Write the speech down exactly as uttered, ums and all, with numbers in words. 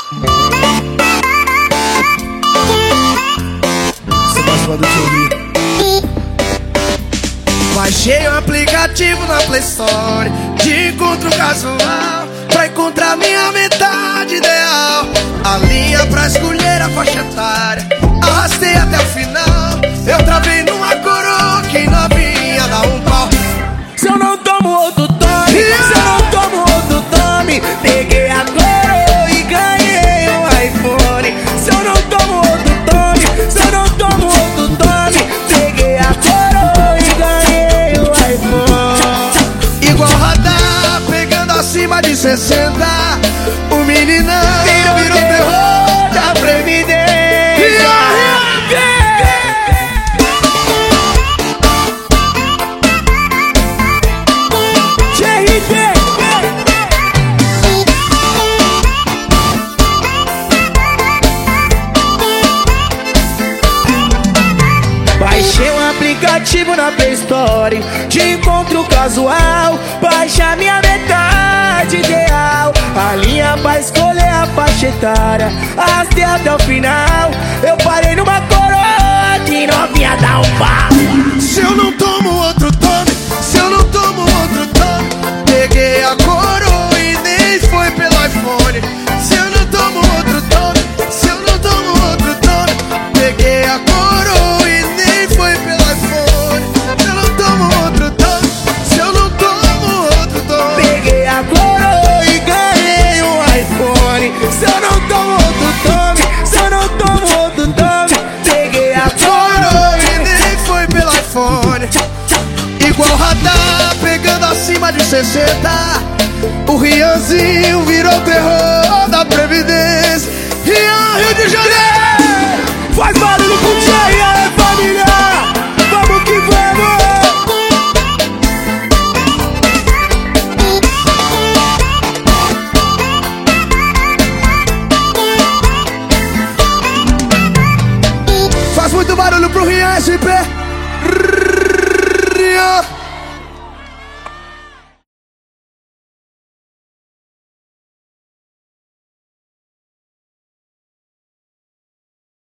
Você gosta do Tio. Baixei o aplicativo na Play Store de encontro casual pra encontrar minha metade ideal. A linha pra escolher a faixa etária, arrastei até o final. Eu travei numa coroa que novinha dá um pau. Se eu não tomo outro tome, yeah! Se eu não tomo outro tome, peguei a coroa e ganhei um iPhone. Se eu não tomo outro tome, se eu não tomo outro tome, peguei a coroa e ganhei um iPhone. Igual radar, pegando acima de sessenta, o meninão virou, virou terror da Previdência. Baixei um aplicativo na Play Store de encontro casual, baixa minha metade ideal. A linha pra escolher a faixa etária, arrastei até o final. Eu parei numa coroa que novinha dá um pau. Se eu não tomo outro tome, se eu não tomo outro tome, peguei a coroa e nem foi pelo iPhone. Se eu não tomo outro tome, se eu não tomo outro tome, peguei a coroa e nem foi pelo iPhone. Se eu não tomo outro tome, se eu não tomo outro tome, peguei a coroa e ganhei um iPhone. Se eu não tomo outro tome, se eu não tomo outro tome, peguei a coroa e nem foi pelo iPhone. Igual radar, pegando acima de sessenta, o Rianzinho virou terror da Previdência. Rian, Rio de Janeiro, faz barulho com o Thierry, aí família, vamos que vamos. Faz muito barulho pro Rian S P.